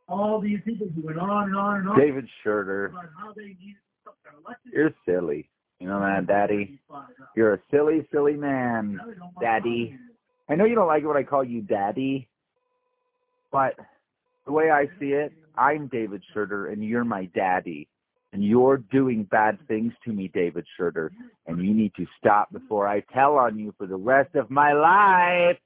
all these people who went on and on and on. David Schroeder. About how they needed something elected. You're silly. You know that, Daddy? You're a silly, silly man, Daddy. I know you don't like it when I call you Daddy, but the way I see it, I'm David Schroeder, and you're my daddy. And you're doing bad things to me, David Schroeder. And you need to stop before I tell on you for the rest of my life.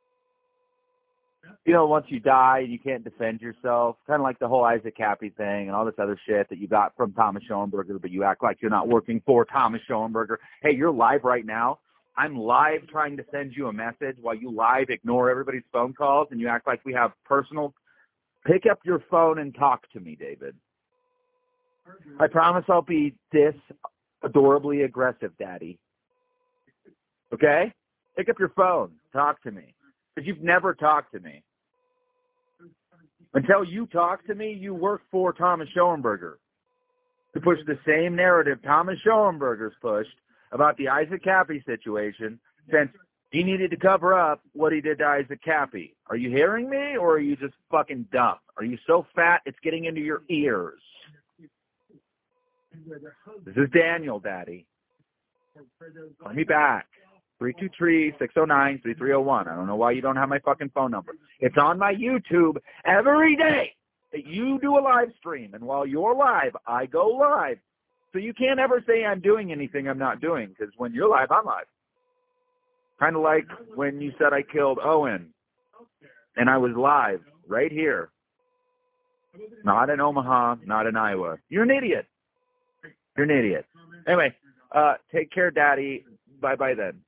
You know, once you die, you can't defend yourself. Kind of like the whole Isaac Cappy thing and all this other shit that you got from Thomas Schoenberger, but you act like you're not working for Thomas Schoenberger. Hey, you're live right now. I'm live trying to send you a message while you live ignore everybody's phone calls and you act like we have personal. Pick up your phone and talk to me, David. I promise I'll be this adorably aggressive, Daddy. Okay? Pick up your phone. Talk to me. Because you've never talked to me. Until you talk to me, you work for Thomas Schoenberger. To push the same narrative Thomas Schoenberger's pushed about the Isaac Cappy situation, since he needed to cover up what he did to Isaac Cappy. Are you hearing me, or are you just fucking dumb? Are you so fat it's getting into your ears? This is Daniel, Daddy. Call me back. 323-609-3301. I don't know why you don't have my fucking phone number. It's on my YouTube every day that you do a live stream. And while you're live, I go live. So you can't ever say I'm doing anything I'm not doing, because when you're live, I'm live. Kind of like when you said I killed Owen, and I was live right here. Not in Omaha, not in Iowa. You're an idiot. You're an idiot. Anyway, take care, Daddy. Bye-bye then.